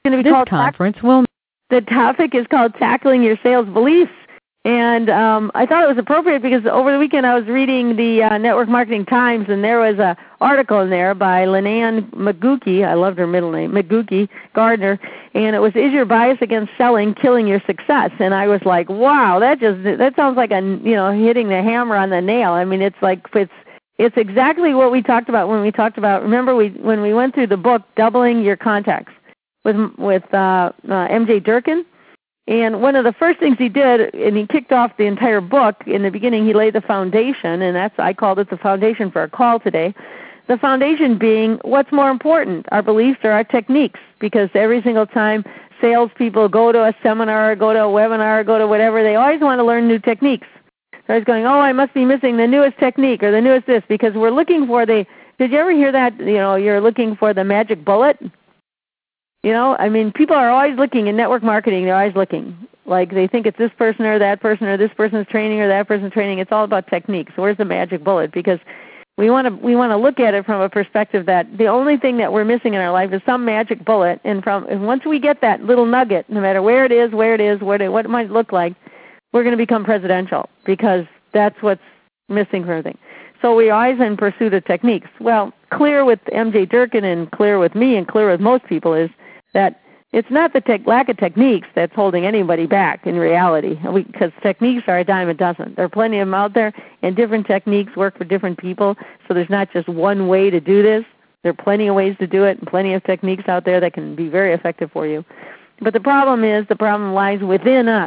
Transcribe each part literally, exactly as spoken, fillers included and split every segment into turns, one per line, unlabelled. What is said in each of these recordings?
going to be
This
called
conference will.
The topic is called Tackling Your Sales Beliefs. And um, I thought it was appropriate because over the weekend I was reading the uh, Network Marketing Times, and there was an article in there by Leanne McGookie. I loved her middle name, McGookie Gardner, and it was "Is Your Bias Against Selling Killing Your Success?" And I was like, wow, that just that sounds like a you know hitting the hammer on the nail. I mean, it's like it's it's exactly what we talked about when we talked about. Remember we when we went through the book Doubling Your Contacts with with uh, uh, M J Durkin. And one of the first things he did, and he kicked off the entire book, in the beginning he laid the foundation, and that's I called it the foundation for our call today. The foundation being what's more important, our beliefs or our techniques, because every single time salespeople go to a seminar, go to a webinar, go to whatever, they always want to learn new techniques. They're always going, oh, I must be missing the newest technique or the newest this, because we're looking for the, did you ever hear that, you know, you're looking for the magic bullet? You know, I mean, people are always looking in network marketing. They're always looking. Like they think it's this person or that person or this person's training or that person's training. It's all about techniques. So where's the magic bullet? Because we want to we want to look at it from a perspective that the only thing that we're missing in our life is some magic bullet. And from and once we get that little nugget, no matter where it is, where it is, what it, what it might look like, we're going to become presidential because that's what's missing from everything. So we're always in pursuit of techniques. Well, clear with M J Durkin and clear with me and clear with most people is that it's not the tech, lack of techniques that's holding anybody back in reality, because techniques are a dime a dozen. There are plenty of them out there, and different techniques work for different people, so there's not just one way to do this. There are plenty of ways to do it and plenty of techniques out there that can be very effective for you. But the problem is the problem lies within us.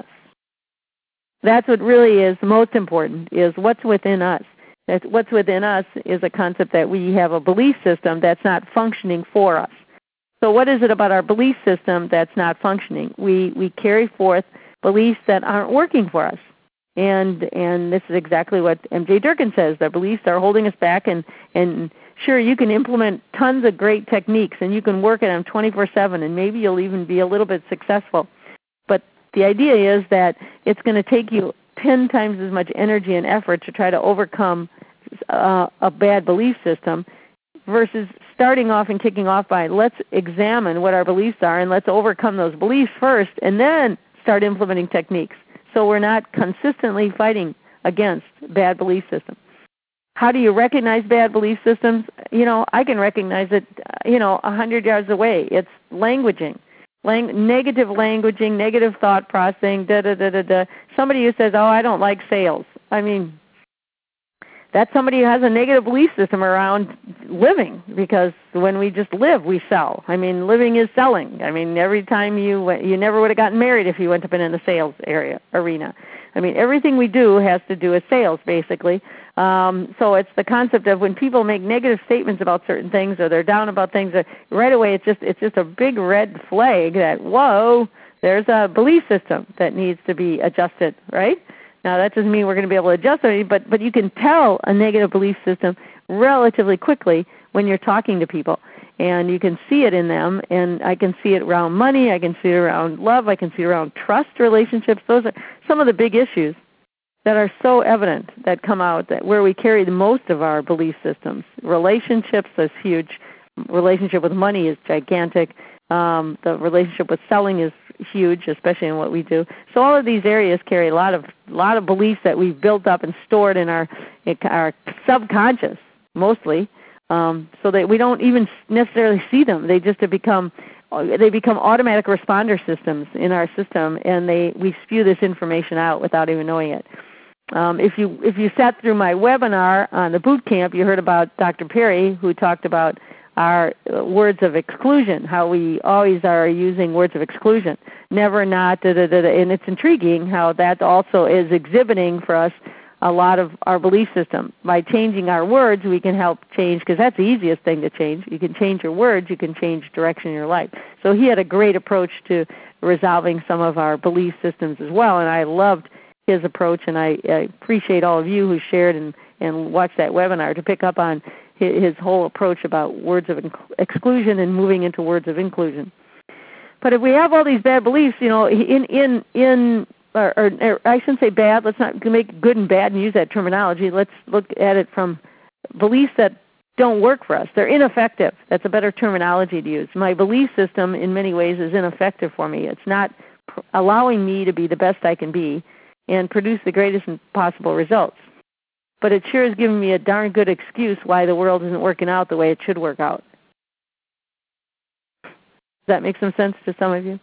That's what really is most important, is what's within us. That's, what's within us is a concept that we have a belief system that's not functioning for us. So what is it about our belief system that's not functioning? We we carry forth beliefs that aren't working for us. And and this is exactly what M J Durkin says. Their beliefs are holding us back, and, and sure, you can implement tons of great techniques, and you can work at them twenty-four seven, and maybe you'll even be a little bit successful. But the idea is that it's going to take you ten times as much energy and effort to try to overcome uh, a bad belief system versus starting off and kicking off by let's examine what our beliefs are and let's overcome those beliefs first and then start implementing techniques so we're not consistently fighting against bad belief systems. How do you recognize bad belief systems? You know, I can recognize it, you know, a hundred yards away. It's languaging, Lang- negative languaging, negative thought processing, da da da da da. Somebody who says, oh, I don't like sales. I mean, that's somebody who has a negative belief system around living, because when we just live, we sell. I mean, living is selling. I mean, every time you went, you never would have gotten married if you went up in the sales area arena. I mean, everything we do has to do with sales, basically. Um, so it's the concept of when people make negative statements about certain things or they're down about things, right away it's just it's just a big red flag that, whoa, there's a belief system that needs to be adjusted, right? Now, that doesn't mean we're going to be able to adjust it, but, but you can tell a negative belief system relatively quickly when you're talking to people. And you can see it in them, and I can see it around money, I can see it around love, I can see it around trust relationships. Those are some of the big issues that are so evident that come out, that where we carry the most of our belief systems. Relationships is huge. Relationship with money is gigantic. Um, the relationship with selling is huge, especially in what we do. So all of these areas carry a lot of lot of beliefs that we've built up and stored in our our subconscious, mostly, um, so that we don't even necessarily see them. They just have become they become automatic responder systems in our system, and they we spew this information out without even knowing it. Um, if you if you sat through my webinar on the boot camp, you heard about Doctor Perry, who talked about our words of exclusion, how we always are using words of exclusion, never, not, da, da, da, da. And it's intriguing how that also is exhibiting for us a lot of our belief system. By changing our words, we can help change, because that's the easiest thing to change. You can change your words, you can change direction in your life. So he had a great approach to resolving some of our belief systems as well, and I loved his approach, and I, I appreciate all of you who shared and, and watched that webinar to pick up on his whole approach about words of exclusion and moving into words of inclusion. But if we have all these bad beliefs, you know, in in in or, or, or I shouldn't say bad. Let's not make good and bad and use that terminology. Let's look at it from beliefs that don't work for us. They're ineffective. That's a better terminology to use. My belief system in many ways is ineffective for me. It's not pr- allowing me to be the best I can be and produce the greatest possible results. But it sure is giving me a darn good excuse why the world isn't working out the way it should work out. Does that make some sense to some of you?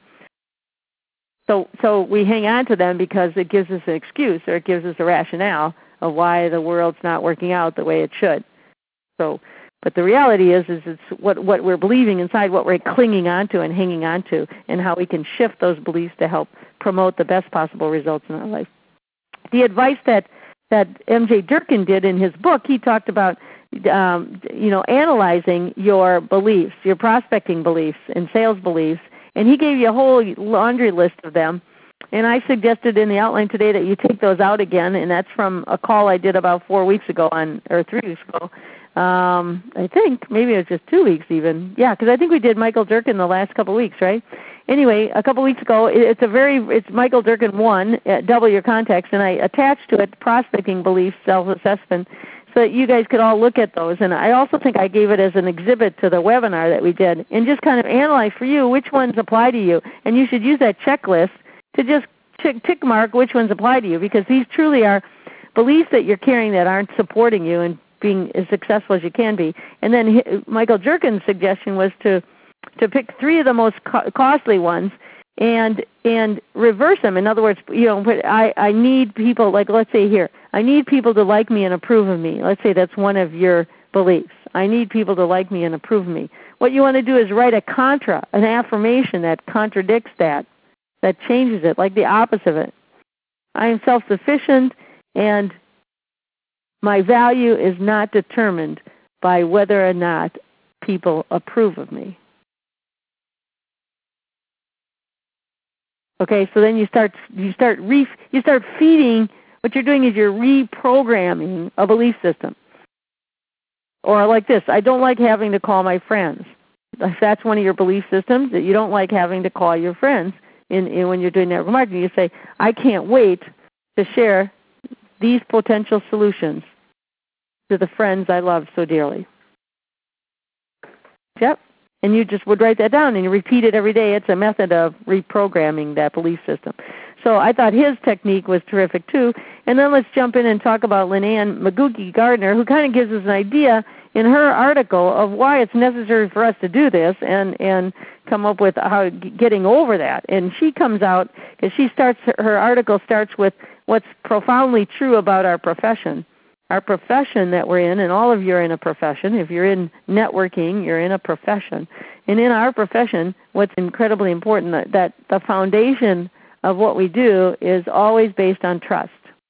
So, so we hang on to them because it gives us an excuse, or it gives us a rationale of why the world's not working out the way it should. So, but the reality is, is it's what, what we're believing inside, what we're clinging onto and hanging on to, and how we can shift those beliefs to help promote the best possible results in our life. The advice that, that M J Durkin did in his book, he talked about um, you know, analyzing your beliefs, your prospecting beliefs and sales beliefs, and he gave you a whole laundry list of them. And I suggested in the outline today that you take those out again, and that's from a call I did about four weeks ago, on or three weeks ago. Um, I think maybe it was just two weeks even. Yeah, because I think we did Michael Durkin the last couple of weeks, right? Anyway, a couple of weeks ago, it's a very it's Michael Durkin one, uh, Double Your Contacts, and I attached to it prospecting beliefs, self-assessment, so that you guys could all look at those. And I also think I gave it as an exhibit to the webinar that we did, and just kind of analyze for you which ones apply to you. And you should use that checklist to just tick, tick mark which ones apply to you, because these truly are beliefs that you're carrying that aren't supporting you and being as successful as you can be. And then Michael Durkin's suggestion was to to pick three of the most co- costly ones and and reverse them. In other words, you know, I, I need people, like let's say here, I need people to like me and approve of me. Let's say that's one of your beliefs. I need people to like me and approve of me. What you want to do is write a contra, an affirmation that contradicts that, that changes it, like the opposite of it. I am self-sufficient, and my value is not determined by whether or not people approve of me. Okay, so then you start you start re, you start feeding. What you're doing is you're reprogramming a belief system. Or like this: I don't like having to call my friends. If that's one of your belief systems, that you don't like having to call your friends in, in when you're doing network marketing, you say, I can't wait to share these potential solutions to the friends I love so dearly. Yep. And you just would write that down and you repeat it every day. It's a method of reprogramming that belief system. So I thought his technique was terrific too. And then let's jump in and talk about Lynanne McGoogie Gardner, who kind of gives us an idea in her article of why it's necessary for us to do this, and, and come up with how getting over that. And she comes out, because she starts, her article starts with what's profoundly true about our profession. Our profession that we're in, and all of you are in a profession. If you're in networking, you're in a profession. And in our profession, what's incredibly important, that, that the foundation of what we do is always based on trust.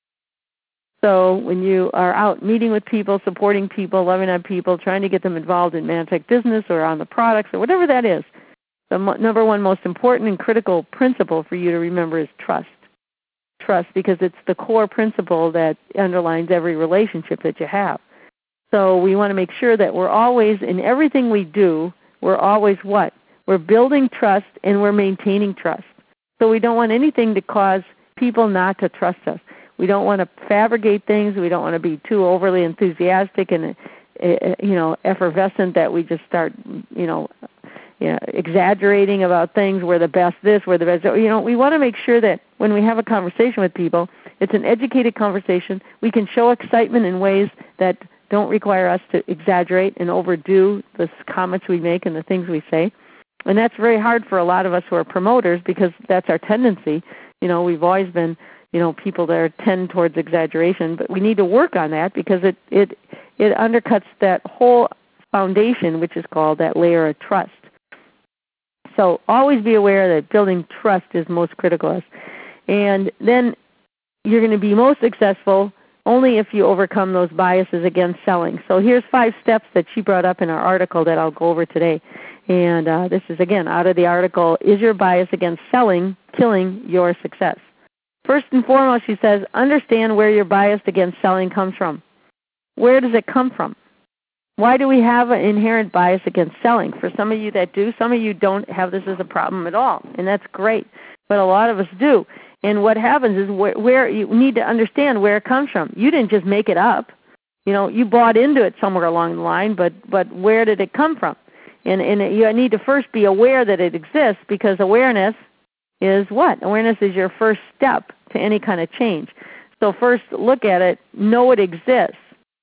So when you are out meeting with people, supporting people, loving on people, trying to get them involved in Mantech business or on the products or whatever that is, the mo- number one most important and critical principle for you to remember is trust. Trust, because it's the core principle that underlines every relationship that you have. So we want to make sure that we're always, in everything we do, we're always what? We're building trust and we're maintaining trust. So we don't want anything to cause people not to trust us. We don't want to fabricate things. We don't want to be too overly enthusiastic and, you know, effervescent that we just start, you know, you know, exaggerating about things. We're the best this, we're the best. You know, we want to make sure that when we have a conversation with people, it's an educated conversation. We can show excitement in ways that don't require us to exaggerate and overdo the comments we make and the things we say. And that's very hard for a lot of us who are promoters, because that's our tendency. You know, we've always been, you know, people that are tend towards exaggeration, but we need to work on that, because it, it, it undercuts that whole foundation, which is called that layer of trust. So always be aware that building trust is most critical. And then you're going to be most successful only if you overcome those biases against selling. So here's five steps that she brought up in our article that I'll go over today. And uh, this is, again, out of the article, Is Your Bias Against Selling Killing Your Success? First and foremost, she says, understand where your bias against selling comes from. Where does it come from? Why do we have an inherent bias against selling? For some of you that do, some of you don't have this as a problem at all, and that's great. But a lot of us do. And what happens is where, where you need to understand where it comes from. You didn't just make it up. You know, you bought into it somewhere along the line, but, but where did it come from? And, and you need to first be aware that it exists, because awareness is what? Awareness is your first step to any kind of change. So first look at it, know it exists.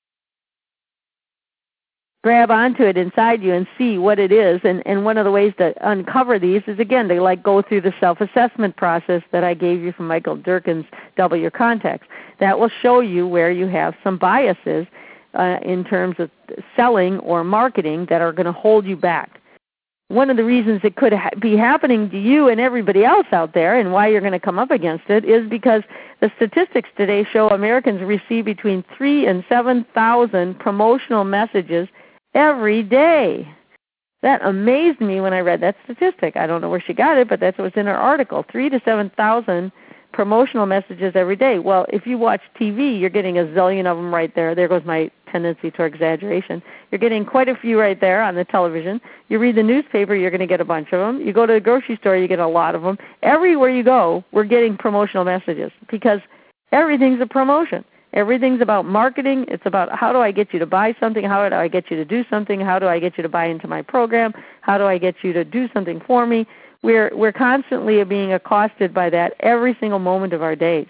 Grab onto it inside you and see what it is. And, and one of the ways to uncover these is, again, to like go through the self-assessment process that I gave you from Michael Durkin's Double Your Contacts. That will show you where you have some biases uh, in terms of selling or marketing that are going to hold you back. One of the reasons it could ha- be happening to you and everybody else out there, and why you're going to come up against it, is because the statistics today show Americans receive between three and seven thousand promotional messages every day. That amazed me when I read that statistic. I don't know where she got it, but that's what was in her article. Three to seven thousand promotional messages every day. Well, if you watch T V, you're getting a zillion of them right there. There goes my tendency toward exaggeration. You're getting quite a few right there on the television. You read the newspaper, you're going to get a bunch of them. You go to the grocery store, you get a lot of them. Everywhere you go, we're getting promotional messages, because everything's a promotion. Everything's about marketing. It's about, how do I get you to buy something? How do I get you to do something? How do I get you to buy into my program? How do I get you to do something for me? We're, we're constantly being accosted by that every single moment of our days.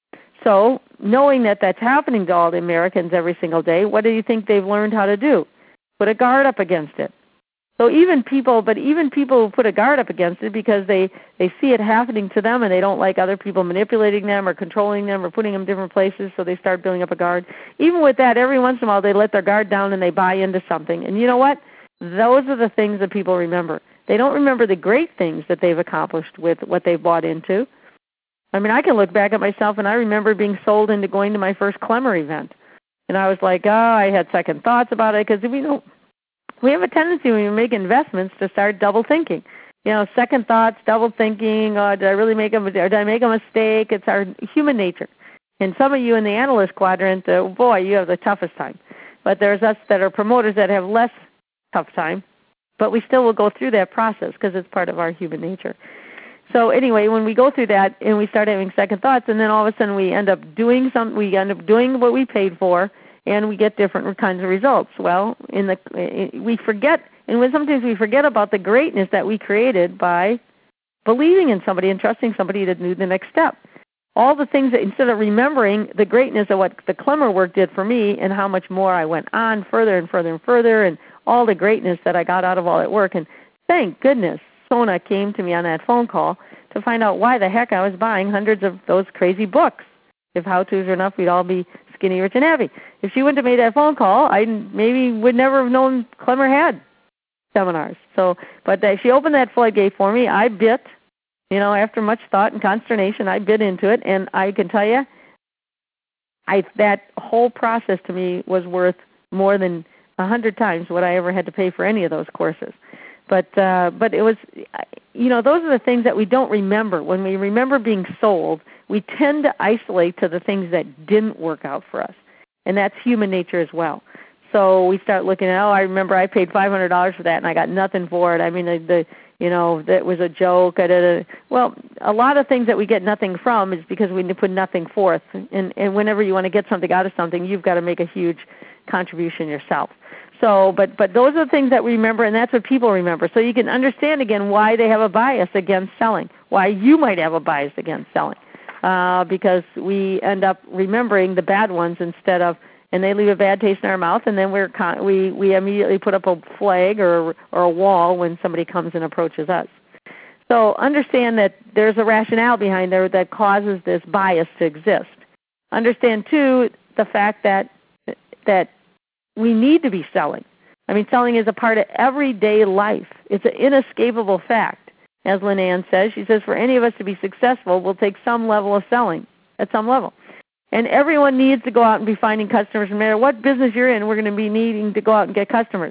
So knowing that that's happening to all the Americans every single day, what do you think they've learned how to do? Put a guard up against it. So even people, but even people who put a guard up against it because they, they see it happening to them and they don't like other people manipulating them or controlling them or putting them in different places, so they start building up a guard. Even with that, every once in a while they let their guard down and they buy into something. And you know what? Those are the things that people remember. They don't remember the great things that they've accomplished with what they've bought into. I mean, I can look back at myself and I remember being sold into going to my first Clemmer event. And I was like, oh, I had second thoughts about it, because we don't, we have a tendency when we make investments to start double thinking. You know, second thoughts, double thinking, oh, did I really make a, or did I make a mistake? It's our human nature. And some of you in the analyst quadrant, uh, boy, you have the toughest time. But there's us that are promoters that have less tough time. But we still will go through that process because it's part of our human nature. So anyway, when we go through that and we start having second thoughts, and then all of a sudden we end up doing some, we end up doing what we paid for, and we get different kinds of results. Well, in the we forget, and when sometimes we forget about the greatness that we created by believing in somebody and trusting somebody to do the next step. All the things that, instead of remembering the greatness of what the Clemmer work did for me and how much more I went on further and further and further, and all the greatness that I got out of all that work. And thank goodness Sona came to me on that phone call to find out why the heck I was buying hundreds of those crazy books. If how-tos are enough, we'd all be skinny, rich, and happy. If she wouldn't have made that phone call, I maybe would never have known Clemmer had seminars. So, but uh, she opened that floodgate for me. I bit, you know, after much thought and consternation, I bit into it, and I can tell you, I that whole process to me was worth more than a hundred times what I ever had to pay for any of those courses. But uh, but it was, you know, those are the things that we don't remember. When we remember being sold, we tend to isolate to the things that didn't work out for us, and that's human nature as well. So we start looking at, oh, I remember I paid five hundred dollars for that and I got nothing for it. I mean, the, the you know, that was a joke. I did a, well, a lot of things that we get nothing from is because we put nothing forth. And, and whenever you want to get something out of something, you've got to make a huge contribution yourself. So, but, but those are the things that we remember, and that's what people remember. So you can understand, again, why they have a bias against selling, why you might have a bias against selling, uh, because we end up remembering the bad ones instead of, and they leave a bad taste in our mouth, and then we're con- we, we immediately put up a flag or, or a wall when somebody comes and approaches us. So understand that there's a rationale behind there that causes this bias to exist. Understand, too, the fact that that we need to be selling. I mean, selling is a part of everyday life. It's an inescapable fact. As Lynn Ann says, she says, for any of us to be successful, we'll take some level of selling at some level. And everyone needs to go out and be finding customers. No matter what business you're in, we're going to be needing to go out and get customers.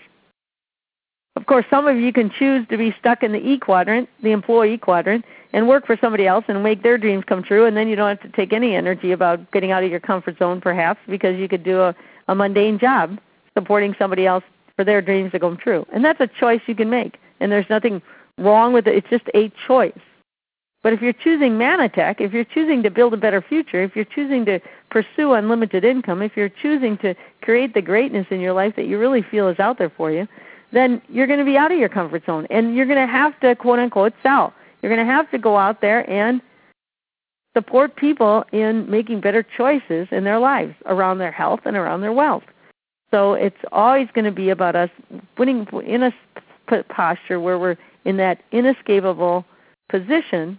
Of course, some of you can choose to be stuck in the E quadrant, the employee quadrant, and work for somebody else and make their dreams come true, and then you don't have to take any energy about getting out of your comfort zone, perhaps, because you could do a, a mundane job supporting somebody else for their dreams to come true. And that's a choice you can make, and there's nothing wrong with it. It's just a choice. But if you're choosing Manitech, if you're choosing to build a better future, if you're choosing to pursue unlimited income, if you're choosing to create the greatness in your life that you really feel is out there for you, then you're going to be out of your comfort zone. And you're going to have to, quote unquote, sell. You're going to have to go out there and support people in making better choices in their lives around their health and around their wealth. So it's always going to be about us putting in a posture where we're in that inescapable position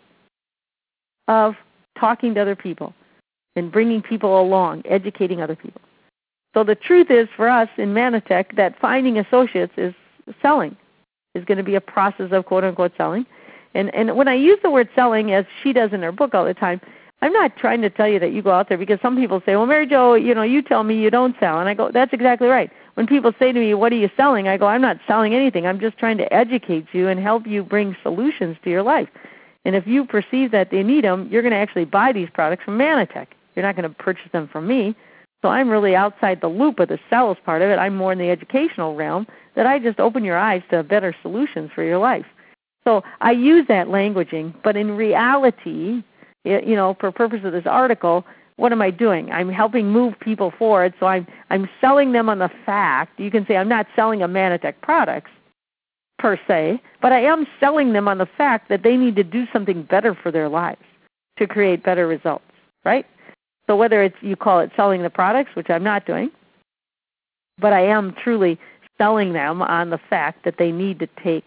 of talking to other people and bringing people along, educating other people. So the truth is for us in Manitech that finding associates is selling, is going to be a process of quote-unquote selling. And, and when I use the word selling, as she does in her book all the time, I'm not trying to tell you that you go out there, because some people say, well, Mary Jo, you know, you tell me you don't sell. And I go, that's exactly right. When people say to me, what are you selling? I go, I'm not selling anything. I'm just trying to educate you and help you bring solutions to your life. And if you perceive that they need them, you're going to actually buy these products from Manitech. You're not going to purchase them from me. So I'm really outside the loop of the sales part of it. I'm more in the educational realm, that I just open your eyes to better solutions for your life. So I use that languaging, but in reality, you know, for purpose of this article, what am I doing? I'm helping move people forward, so I'm, I'm selling them on the fact. You can say I'm not selling a Manitech products per se, but I am selling them on the fact that they need to do something better for their lives to create better results, right? So whether it's you call it selling the products, which I'm not doing, but I am truly selling them on the fact that they need to take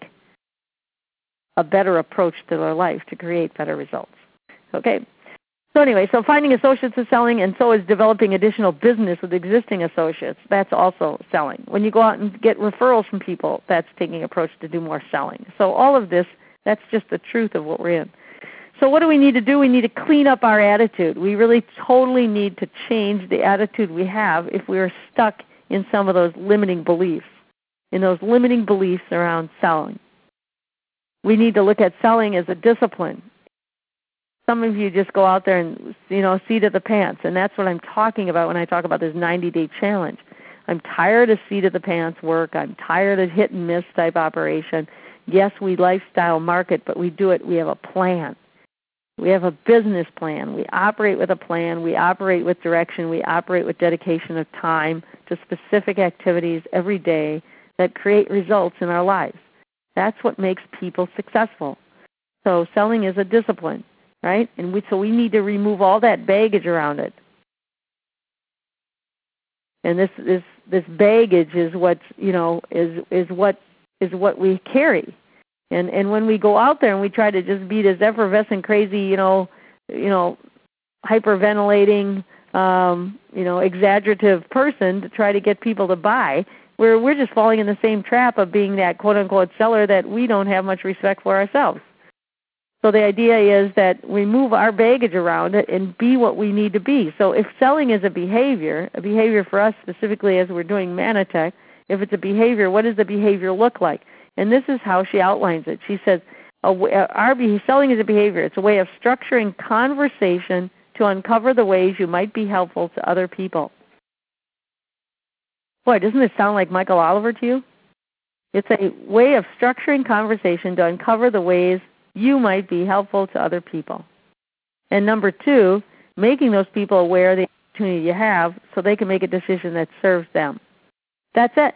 a better approach to their life to create better results. Okay. So anyway, so finding associates is selling, and so is developing additional business with existing associates. That's also selling. When you go out and get referrals from people, that's taking an approach to do more selling. So all of this, that's just the truth of what we're in. So what do we need to do? We need to clean up our attitude. We really totally need to change the attitude we have if we are stuck in some of those limiting beliefs, in those limiting beliefs around selling. We need to look at selling as a discipline. Some of you just go out there and, you know, seat of the pants, and that's what I'm talking about when I talk about this ninety-day challenge. I'm tired of seat of the pants work. I'm tired of hit and miss type operation. Yes, we lifestyle market, but we do it. We have a plan. We have a business plan. We operate with a plan. We operate with direction. We operate with dedication of time to specific activities every day that create results in our lives. That's what makes people successful. So selling is a discipline, right? And we, so we need to remove all that baggage around it. And this this this baggage is what you know is is what is what we carry. And and when we go out there and we try to just be this effervescent, crazy, you know, you know, hyperventilating, um, you know, exaggerative person to try to get people to buy, we're we're just falling in the same trap of being that quote unquote seller that we don't have much respect for ourselves. So the idea is that we move our baggage around it and be what we need to be. So if selling is a behavior, a behavior for us specifically as we're doing Manitech, if it's a behavior, what does the behavior look like? And this is how she outlines it. She says, our selling is a behavior. It's a way of structuring conversation to uncover the ways you might be helpful to other people. Boy, doesn't this sound like Michael Oliver to you? It's a way of structuring conversation to uncover the ways you might be helpful to other people. And number two, making those people aware of the opportunity you have so they can make a decision that serves them. That's it.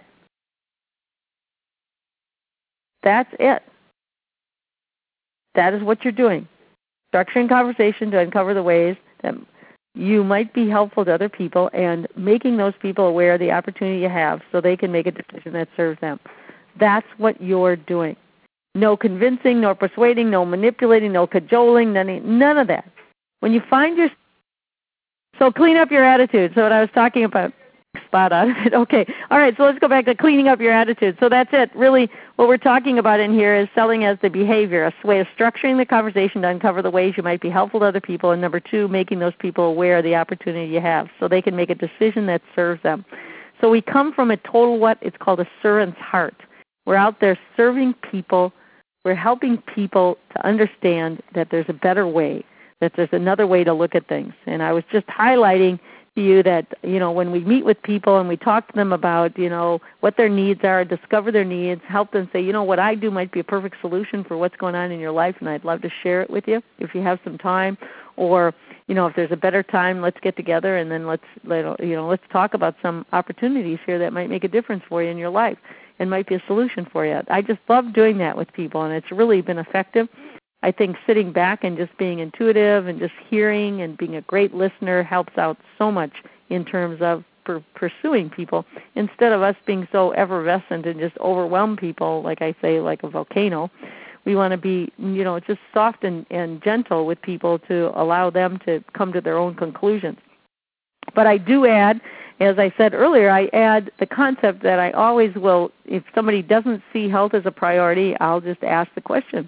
That's it. That is what you're doing. Structuring conversation to uncover the ways that you might be helpful to other people and making those people aware of the opportunity you have so they can make a decision that serves them. That's what you're doing. No convincing, no persuading, no manipulating, no cajoling, none, none of that. When you find your... So clean up your attitude. So what I was talking about, spot on. Okay. All right, so let's go back to cleaning up your attitude. So that's it. Really, what we're talking about in here is selling as the behavior, a way of structuring the conversation to uncover the ways you might be helpful to other people, and number two, making those people aware of the opportunity you have so they can make a decision that serves them. So we come from a total what? It's called a servant's heart. We're out there serving people. We're helping people to understand that there's a better way, that there's another way to look at things. And I was just highlighting to you that, you know, when we meet with people and we talk to them about, you know, what their needs are, discover their needs, help them say, you know, what I do might be a perfect solution for what's going on in your life, and I'd love to share it with you if you have some time. Or, you know, if there's a better time, let's get together and then let's, you know, let's talk about some opportunities here that might make a difference for you in your life and might be a solution for you. I just love doing that with people, and it's really been effective. I think sitting back and just being intuitive and just hearing and being a great listener helps out so much in terms of per- pursuing people, instead of us being so effervescent and just overwhelm people, like I say, like a volcano. We want to be, you know, just soft and, and gentle with people to allow them to come to their own conclusions. But I do add, as I said earlier, I add the concept that I always will, if somebody doesn't see health as a priority, I'll just ask the question.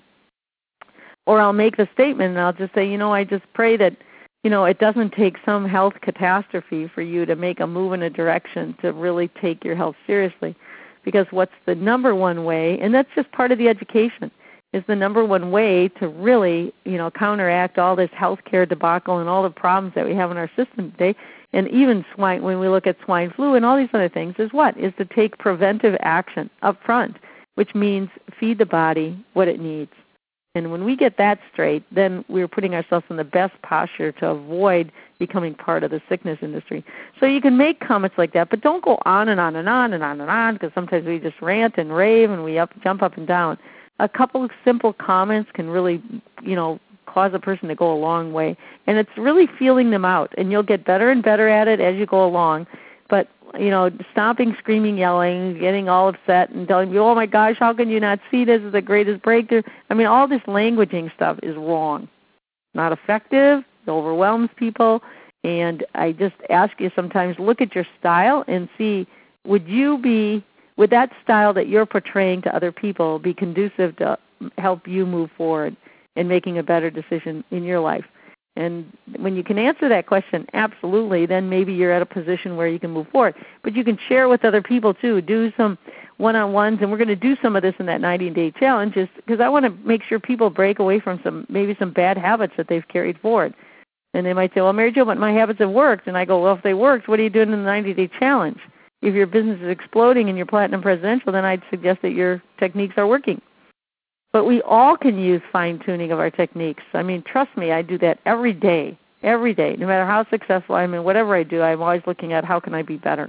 Or I'll make the statement and I'll just say, you know, I just pray that, you know, it doesn't take some health catastrophe for you to make a move in a direction to really take your health seriously. Because what's the number one way, and that's just part of the education, is the number one way to really, you know, counteract all this healthcare debacle and all the problems that we have in our system today, and even swine, when we look at swine flu and all these other things, is what? Is to take preventive action up front, which means feed the body what it needs. And when we get that straight, then we're putting ourselves in the best posture to avoid becoming part of the sickness industry. So you can make comments like that, but don't go on and on and on and on and on, because sometimes we just rant and rave and we up, jump up and down. A couple of simple comments can really, you know, cause a person to go a long way. And it's really feeling them out, and you'll get better and better at it as you go along. But, you know, stomping, screaming, yelling, getting all upset and telling you, oh my gosh, how can you not see this is the greatest breakthrough? I mean, all this languaging stuff is wrong. Not effective. It overwhelms people. And I just ask you sometimes, look at your style and see, would you be, would that style that you're portraying to other people be conducive to help you move forward in making a better decision in your life? And when you can answer that question, absolutely, then maybe you're at a position where you can move forward. But you can share with other people too. Do some one-on-ones, and we're going to do some of this in that ninety-day challenge, because I want to make sure people break away from some maybe some bad habits that they've carried forward. And they might say, well, Mary Jo, but my habits have worked. And I go, well, if they worked, what are you doing in the ninety-day challenge? If your business is exploding and you're platinum presidential, then I'd suggest that your techniques are working. But we all can use fine-tuning of our techniques. I mean, trust me, I do that every day, every day. No matter how successful I am in whatever I do, I'm always looking at how can I be better.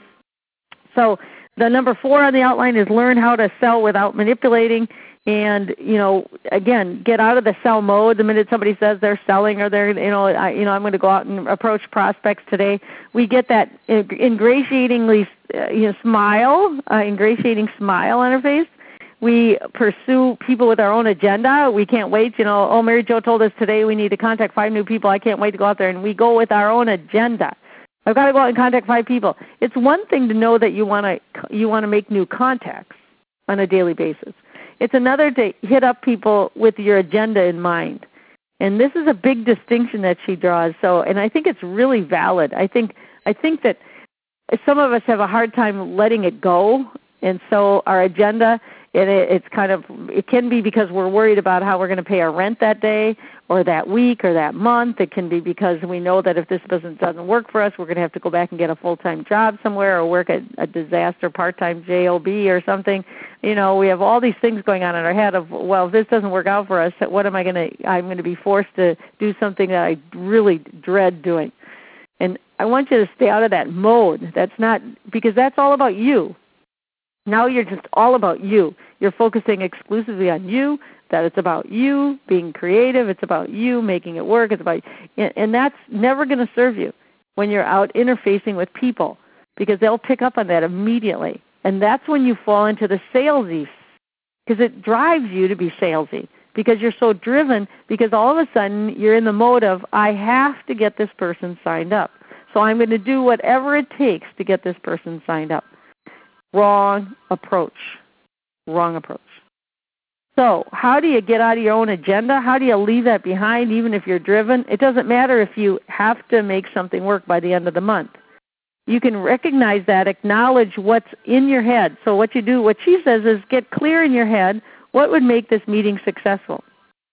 So the number four on the outline is learn how to sell without manipulating. And, you know, again, get out of the sell mode. The minute somebody says they're selling or they're, you know, I, you know, I'm going to go out and approach prospects today, we get that ingratiatingly, uh, you know, smile, uh, ingratiating smile on our face. We pursue people with our own agenda. We can't wait, you know, oh, Mary Jo told us today we need to contact five new people. I can't wait to go out there. And we go with our own agenda. I've got to go out and contact five people. It's one thing to know that you want to you want to make new contacts on a daily basis. It's another to hit up people with your agenda in mind. And this is a big distinction that she draws. So, and I think it's really valid. I think I think that some of us have a hard time letting it go. And so our agenda, and it, it's kind of, it can be because we're worried about how we're going to pay our rent that day or that week or that month. It can be because we know that if this business doesn't work for us, we're going to have to go back and get a full-time job somewhere or work at a disaster part-time job or something. You know, we have all these things going on in our head of, well, if this doesn't work out for us, what am I going to, I'm going to be forced to do something that I really dread doing. And I want you to stay out of that mode. That's not, because that's all about you. Now you're just all about you. You're focusing exclusively on you, that it's about you being creative. It's about you making it work. It's about, and that's never going to serve you when you're out interfacing with people, because they'll pick up on that immediately. And that's when you fall into the salesy, because it drives you to be salesy, because you're so driven, because all of a sudden you're in the mode of, I have to get this person signed up. So I'm going to do whatever it takes to get this person signed up. Wrong approach. Wrong approach. So how do you get out of your own agenda? How do you leave that behind even if you're driven? It doesn't matter if you have to make something work by the end of the month. You can recognize that, acknowledge what's in your head. So what you do, what she says is get clear in your head, what would make this meeting successful?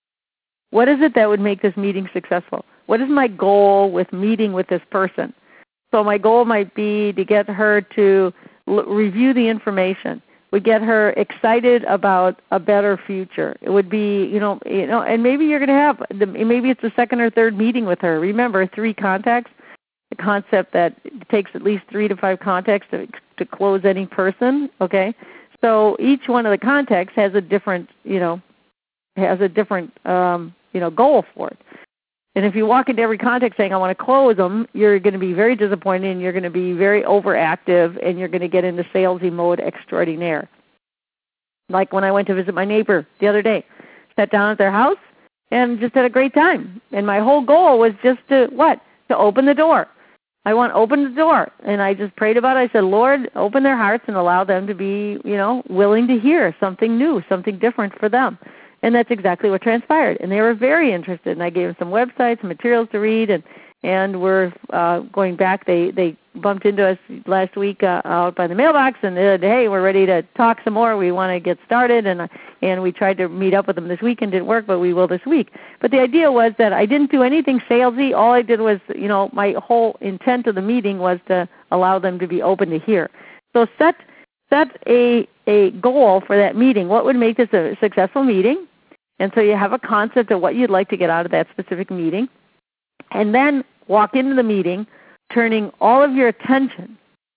What is it that would make this meeting successful? What is my goal with meeting with this person? So my goal might be to get her to l- review the information. We get her excited about a better future. It would be, you know, you know, and maybe you're going to have, the, maybe it's the second or third meeting with her. Remember, three contacts, the concept that it takes at least three to five contacts to, to close any person, okay? So each one of the contacts has a different, you know, has a different, um, you know, goal for it. And if you walk into every contact saying, I want to close them, you're going to be very disappointed and you're going to be very overactive and you're going to get into salesy mode extraordinaire. Like when I went to visit my neighbor the other day, sat down at their house and just had a great time. And my whole goal was just to, what? To open the door. I want to open the door. And I just prayed about it. I said, Lord, open their hearts and allow them to be, you know, willing to hear something new, something different for them. And that's exactly what transpired. And they were very interested. And I gave them some websites and materials to read. And, and we're uh, going back. They they bumped into us last week uh, out by the mailbox and they said, hey, we're ready to talk some more. We want to get started. And, and we tried to meet up with them this week and didn't work, but we will this week. But the idea was that I didn't do anything salesy. All I did was, you know, my whole intent of the meeting was to allow them to be open to hear. So set set a, a goal for that meeting. What would make this a successful meeting? And so you have a concept of what you'd like to get out of that specific meeting. And then walk into the meeting turning all of your attention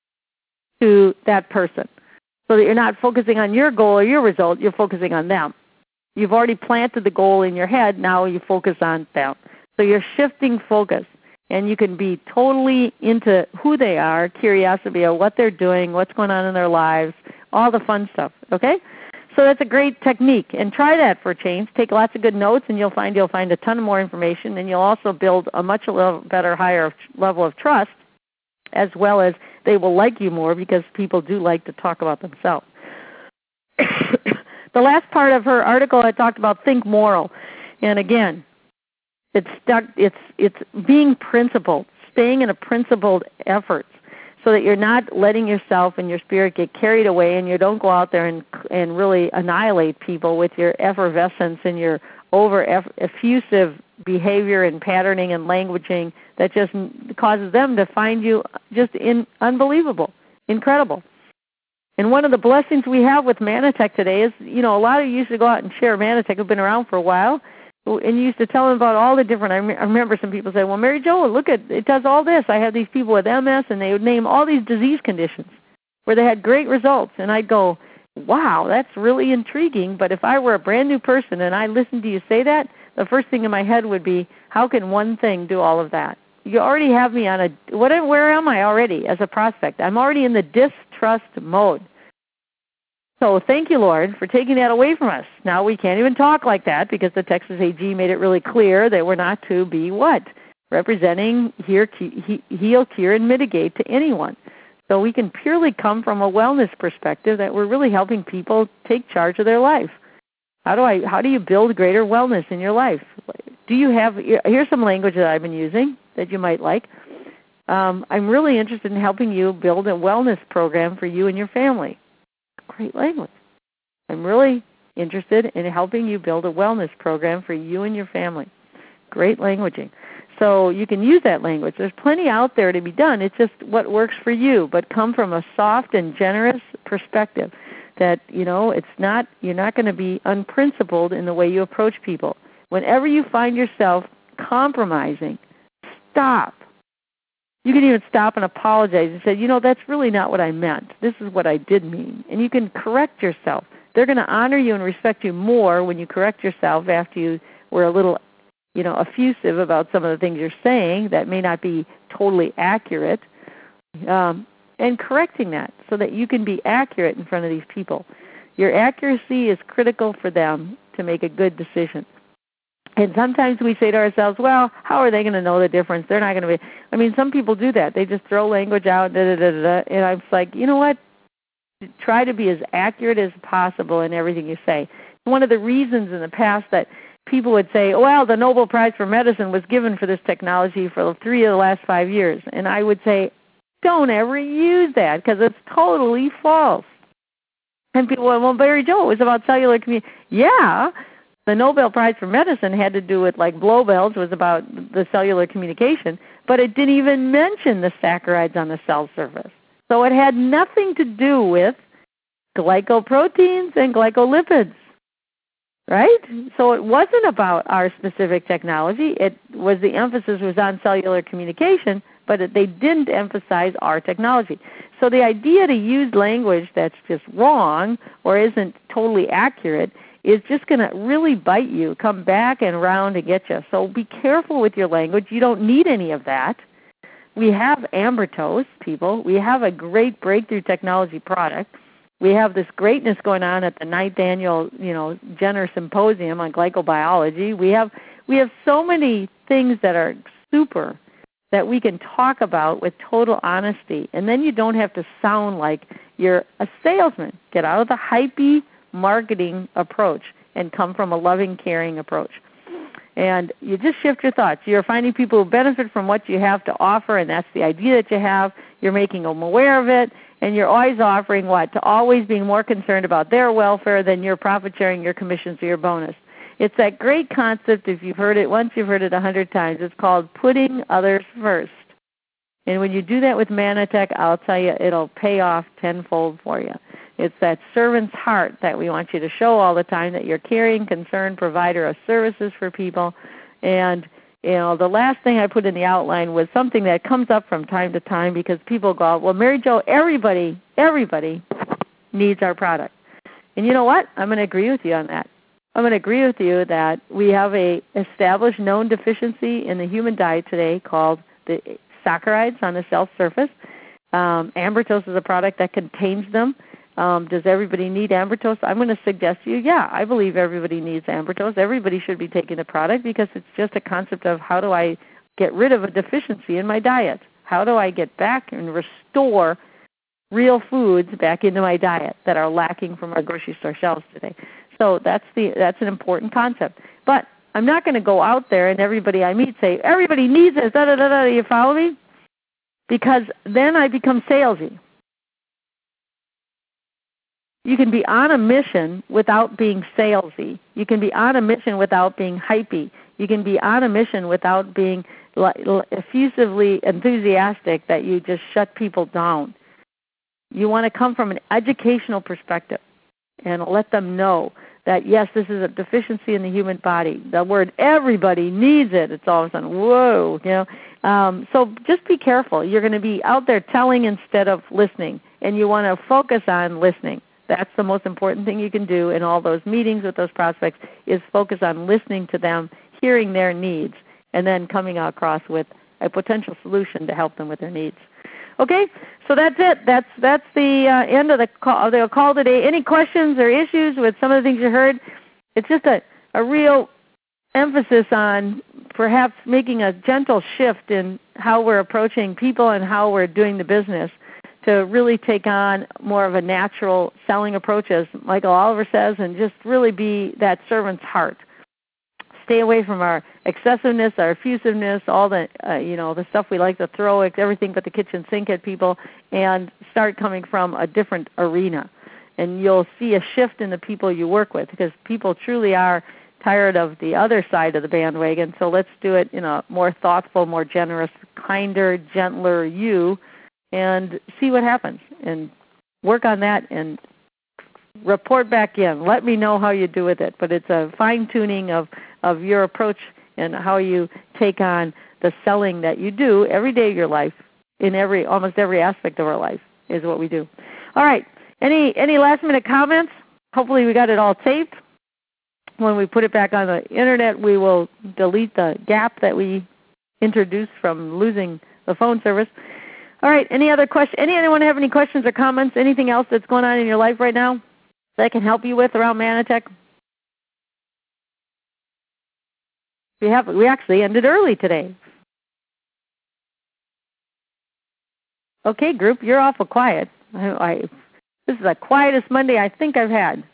to that person so that you're not focusing on your goal or your result, you're focusing on them. You've already planted the goal in your head, now you focus on them. So you're shifting focus, and you can be totally into who they are, curiosity of what they're doing, what's going on in their lives, all the fun stuff, okay? So that's a great technique, and try that for a change. Take lots of good notes, and you'll find you'll find a ton of more information, and you'll also build a much better, higher level of trust, as well as they will like you more because people do like to talk about themselves. The last part of her article, I talked about think moral, and again, it's stuck. It's it's being principled, staying in a principled effort, so that you're not letting yourself and your spirit get carried away, and you don't go out there and and really annihilate people with your effervescence and your over effusive behavior and patterning and languaging that just causes them to find you just in unbelievable, incredible. And one of the blessings we have with Manatech today is, you know, a lot of you used to go out and share Manatech who've been around for a while, and you used to tell them about all the different, I, me- I remember some people say, well, Mary Jo, look at, it does all this. I have these people with M S, and they would name all these disease conditions where they had great results. And I'd go, wow, that's really intriguing. But if I were a brand new person and I listened to you say that, the first thing in my head would be, how can one thing do all of that? You already have me on a, what, where am I already as a prospect? I'm already in the distrust mode. So thank you, Lord, for taking that away from us. Now we can't even talk like that because the Texas A G made it really clear that we're not to be what? Representing heal, heal, cure, and mitigate to anyone. So we can purely come from a wellness perspective that we're really helping people take charge of their life. How do I? How do you build greater wellness in your life? Do you have? Here's some language that I've been using that you might like. Um, I'm really interested in helping you build a wellness program for you and your family. Great language. I'm really interested in helping you build a wellness program for you and your family. Great languaging. So you can use that language. There's plenty out there to be done. It's just what works for you, but come from a soft and generous perspective that, you know, it's not, you're not going to be unprincipled in the way you approach people. Whenever you find yourself compromising, stop. You can even stop and apologize and say, you know, that's really not what I meant. This is what I did mean. And you can correct yourself. They're going to honor you and respect you more when you correct yourself after you were a little, you know, effusive about some of the things you're saying that may not be totally accurate, um, and correcting that so that you can be accurate in front of these people. Your accuracy is critical for them to make a good decision. And sometimes we say to ourselves, well, how are they going to know the difference? They're not going to be. I mean, some people do that. They just throw language out, da, da, da, da, da, and I'm like, you know what? Try to be as accurate as possible in everything you say. One of the reasons in the past that people would say, well, the Nobel Prize for Medicine was given for this technology for three of the last five years. And I would say, don't ever use that because it's totally false. And people went, well, Mary Jo, it was about cellular communication. Yeah. The Nobel Prize for Medicine had to do with, like, blow bells was about the cellular communication, but it didn't even mention the saccharides on the cell surface. So it had nothing to do with glycoproteins and glycolipids, right? So it wasn't about our specific technology. It was the emphasis was on cellular communication, but it, they didn't emphasize our technology. So the idea to use language that's just wrong or isn't totally accurate is just going to really bite you, come back and round to get you. So be careful with your language. You don't need any of that. We have Ambertose, people. We have a great breakthrough technology product. We have this greatness going on at the ninth annual, you know, Jenner Symposium on glycobiology. We have we have so many things that are super that we can talk about with total honesty, and then you don't have to sound like you're a salesman. Get out of the hypey marketing approach and come from a loving, caring approach. And you just shift your thoughts. You're finding people who benefit from what you have to offer, and that's the idea that you have. You're making them aware of it, and you're always offering what? To always being more concerned about their welfare than your profit sharing, your commissions, or your bonus. It's that great concept, if you've heard it once, you've heard it a hundred times. It's called putting others first. And when you do that with Manatech, I'll tell you, it'll pay off tenfold for you. It's that servant's heart that we want you to show all the time, that you're caring, concerned provider of services for people. And you know, the last thing I put in the outline was something that comes up from time to time because people go, well, Mary Jo, everybody, everybody needs our product. And you know what? I'm going to agree with you on that. I'm going to agree with you that we have a established known deficiency in the human diet today called the saccharides on the cell surface. Um, Ambertose is a product that contains them. Um, does everybody need Ambertose? I'm going to suggest to you, yeah, I believe everybody needs Ambertose. Everybody should be taking the product because it's just a concept of how do I get rid of a deficiency in my diet? How do I get back and restore real foods back into my diet that are lacking from our grocery store shelves today? So that's the that's an important concept. But I'm not going to go out there and everybody I meet say, everybody needs this, da da da da, you follow me? Because then I become salesy. You can be on a mission without being salesy. You can be on a mission without being hypey. You can be on a mission without being effusively enthusiastic that you just shut people down. You want to come from an educational perspective and let them know that, yes, this is a deficiency in the human body. The word everybody needs it. It's all of a sudden, whoa, you know. Um, so just be careful. You're going to be out there telling instead of listening, and you want to focus on listening. That's the most important thing you can do in all those meetings with those prospects is focus on listening to them, hearing their needs, and then coming across with a potential solution to help them with their needs. Okay, so that's it. That's that's the uh, end of the call, the call today. Any questions or issues with some of the things you heard? It's just a, a real emphasis on perhaps making a gentle shift in how we're approaching people and how we're doing the business to really take on more of a natural selling approach, as Michael Oliver says, and just really be that servant's heart. Stay away from our excessiveness, our effusiveness, all the uh, you know the stuff we like to throw, everything but the kitchen sink at people, and start coming from a different arena. And you'll see a shift in the people you work with because people truly are tired of the other side of the bandwagon. So let's do it in a more thoughtful, more generous, kinder, gentler you, and see what happens. And work on that and report back in. Let me know how you do with it. But it's a fine-tuning of, of your approach and how you take on the selling that you do every day of your life, in every almost every aspect of our life is what we do. All right. Any any last-minute comments? Hopefully we got it all taped. When we put it back on the Internet, we will delete the gap that we introduced from losing the phone service. All right. Any other questions? Anyone have any questions or comments? Anything else that's going on in your life right now that I can help you with around Manatech? We have. We actually ended early today. Okay, group, you're awful quiet. I, I, this is the quietest Monday I think I've had.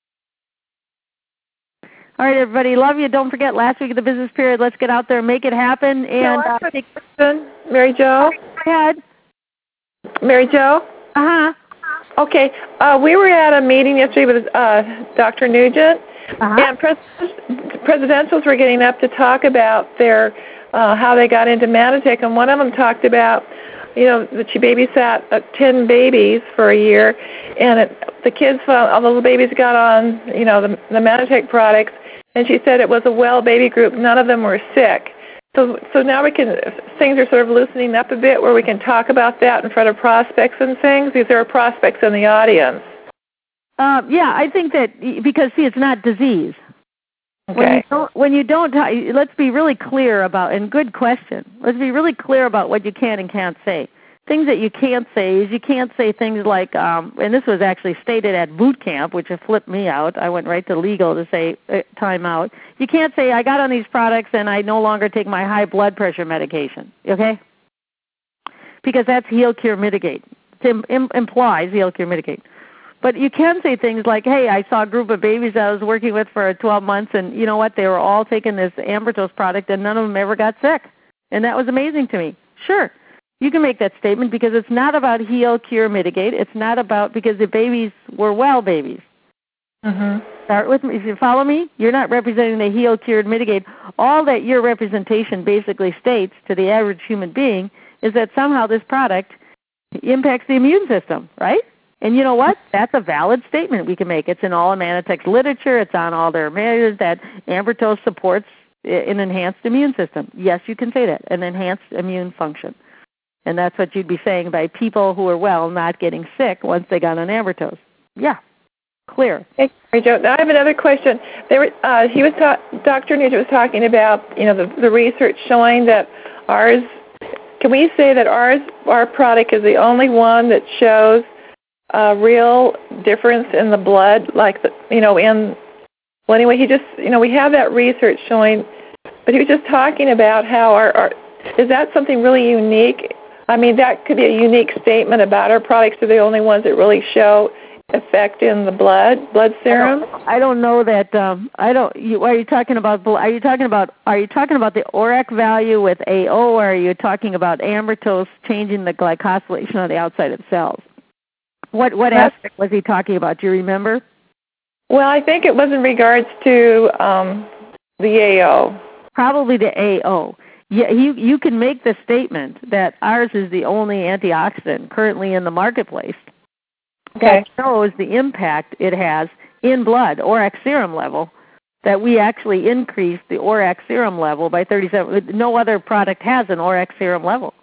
All right, everybody, love you. Don't forget, last week of the business period, let's get out there and make it happen. And
uh, take question, Mary Jo.
Go ahead.
Mary Jo?
Uh-huh.
Okay. Uh, we were at a meeting yesterday with uh, Doctor Nugent,
uh-huh.
and pres- presidentials were getting up to talk about their uh, how they got into Manatech, and one of them talked about, you know, that she babysat uh, ten babies for a year, and it, the kids, found, all the little babies got on, you know, the, the Manatech products, and she said it was a well baby group. None of them were sick. So, so now we can, things are sort of loosening up a bit where we can talk about that in front of prospects and things, because there are prospects in the audience.
Uh, yeah, I think that because, see, it's not disease.
Okay.
When you don't, when you don't, let's be really clear about, and good question, let's be really clear about what you can and can't say. Things that you can't say is you can't say things like, um, and this was actually stated at boot camp, which flipped me out. I went right to legal to say uh, time out. You can't say, I got on these products and I no longer take my high blood pressure medication, okay? Because that's heal, cure, mitigate. It im- im- implies heal, cure, mitigate. But you can say things like, hey, I saw a group of babies I was working with for twelve months, and you know what? They were all taking this Ambertos product, and none of them ever got sick. And that was amazing to me. Sure, you can make that statement because it's not about heal, cure, mitigate. It's not about because the babies were well babies.
Mm-hmm.
Start with me. If you follow me, you're not representing the heal, cure, mitigate. All that your representation basically states to the average human being is that somehow this product impacts the immune system, right? And you know what? That's a valid statement we can make. It's in all of Manatech's literature. It's on all their measures that Ambertos supports an enhanced immune system. Yes, you can say that, an enhanced immune function. And that's what you'd be saying by people who are well not getting sick once they got on Ambertos. Yeah, clear.
Hey, Joe. Now I have another question. There, were, uh, he was ta- Doctor Nugent was talking about, you know, the, the research showing that ours. Can we say that ours, our product, is the only one that shows a real difference in the blood, like the, you know, in. Well, anyway, he just, you know, we have that research showing, but he was just talking about how our, our is that something really unique? I mean, that could be a unique statement about our products. Are the only ones that really show effect in the blood, blood serum?
I don't, I don't know that. Um, I don't. You, are you talking about? Are you talking about? Are you talking about the O R A C value with A O, or are you talking about Ambertos changing the glycosylation on the outside of cells? What what
That's,
aspect was he talking about? Do you remember?
Well, I think it was in regards to um, the A O.
Probably the A O. Yeah, you you can make the statement that ours is the only antioxidant currently in the marketplace
Okay.
that shows the impact it has in blood, O R A C serum level, that we actually increased the O R A C serum level by thirty-seven. No other product has an O R A C serum level.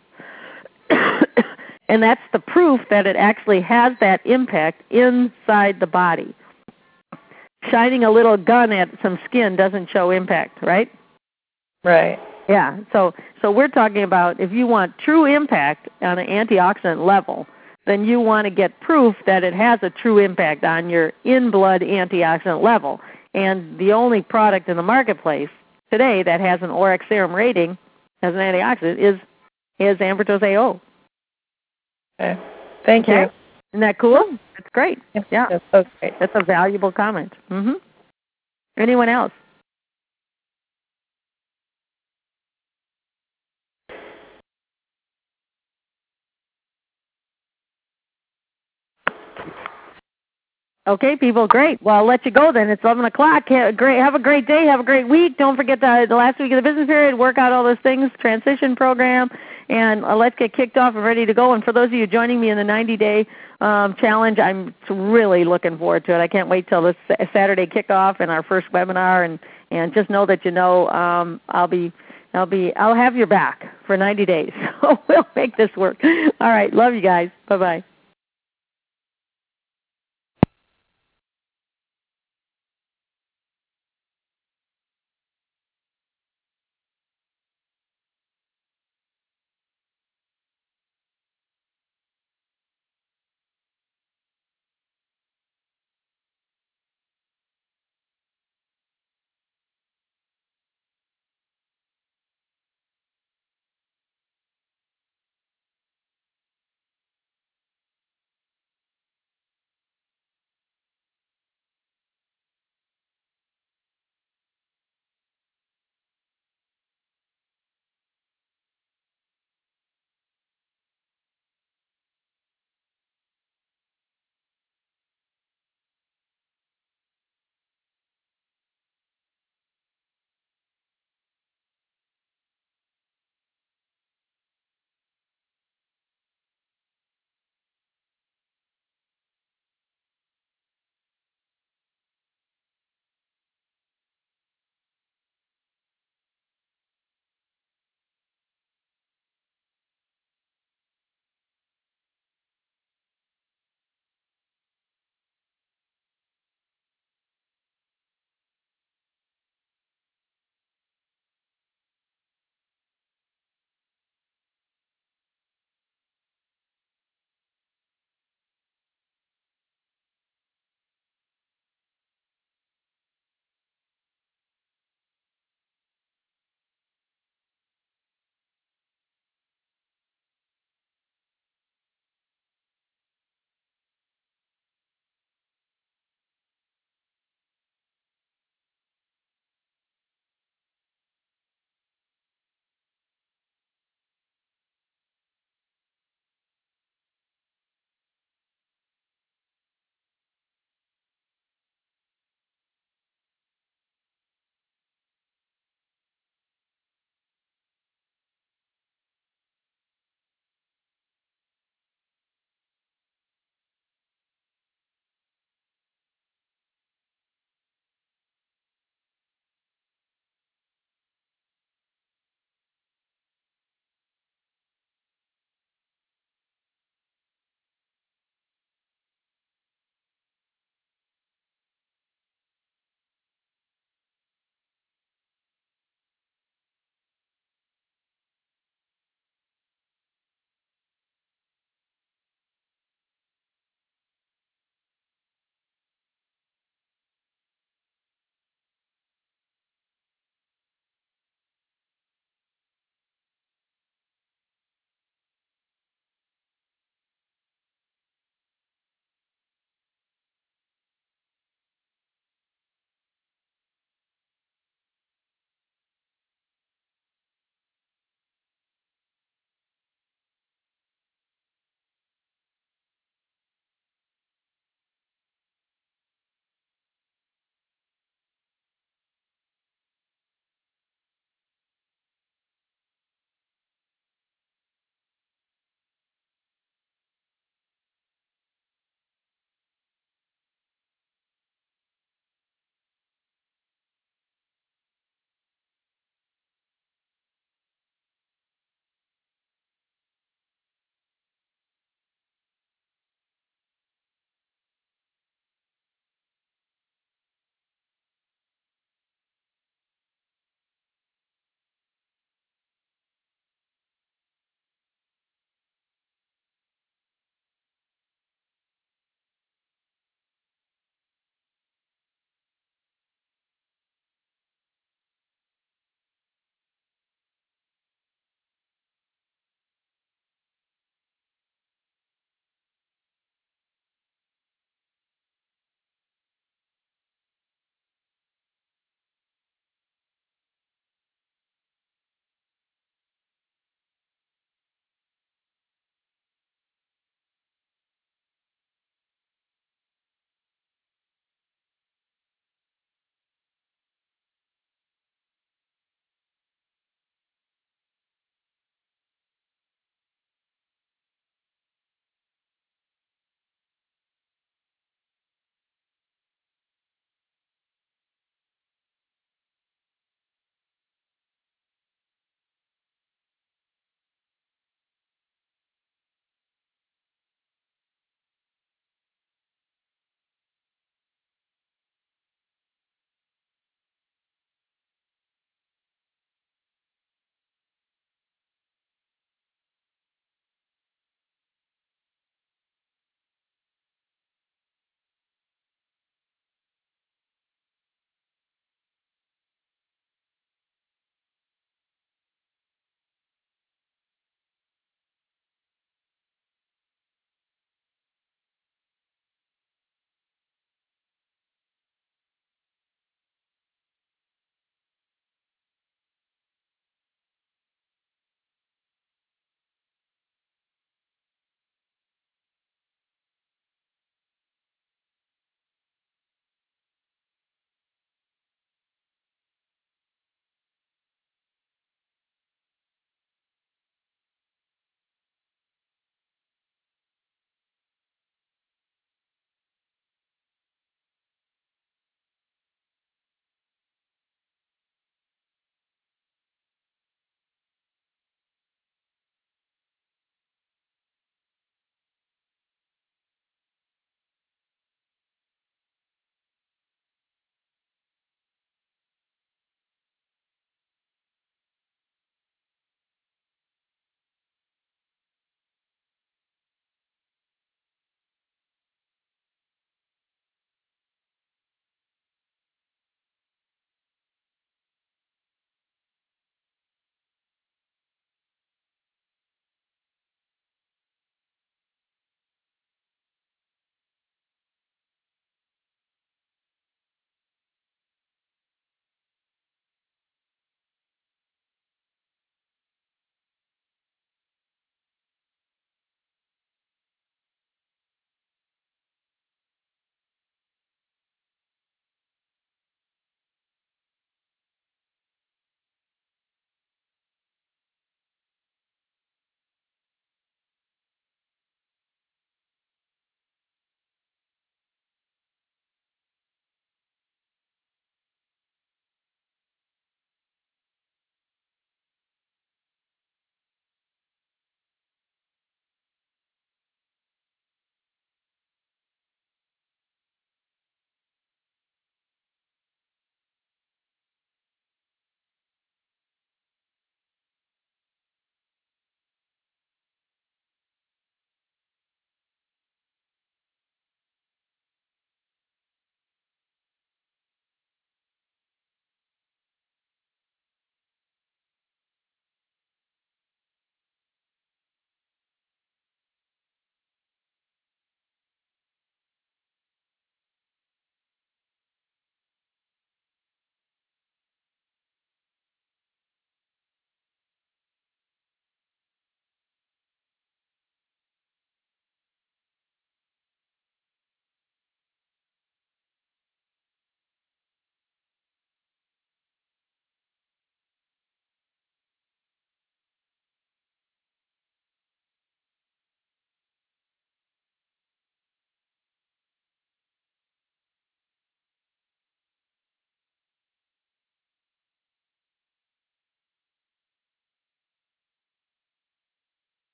And that's the proof that it actually has that impact inside the body. Shining a little gun at some skin doesn't show impact, right?
Right.
Yeah, so so we're talking about if you want true impact on an antioxidant level, then you want to get proof that it has a true impact on your in-blood antioxidant level. And the only product in the marketplace today that has an O R A C serum rating as an antioxidant is, is Ambertos A O.
Okay. Thank
okay?
you.
Isn't that cool? That's great. Yeah.
That's so great.
That's a valuable comment. Mm-hmm. Anyone else? Okay, people, great. Well, I'll let you go then. It's eleven o'clock. Have a great, have a great day. Have a great week. Don't forget the, the last week of the business period. Work out all those things, transition program, and uh, let's get kicked off and ready to go. And for those of you joining me in the ninety-day um, challenge, I'm really looking forward to it. I can't wait till this Saturday kickoff and our first webinar. And, and just know that you know um, I'll be I'll be I'll have your back for ninety days. So we'll make this work. All right, love you guys. Bye bye.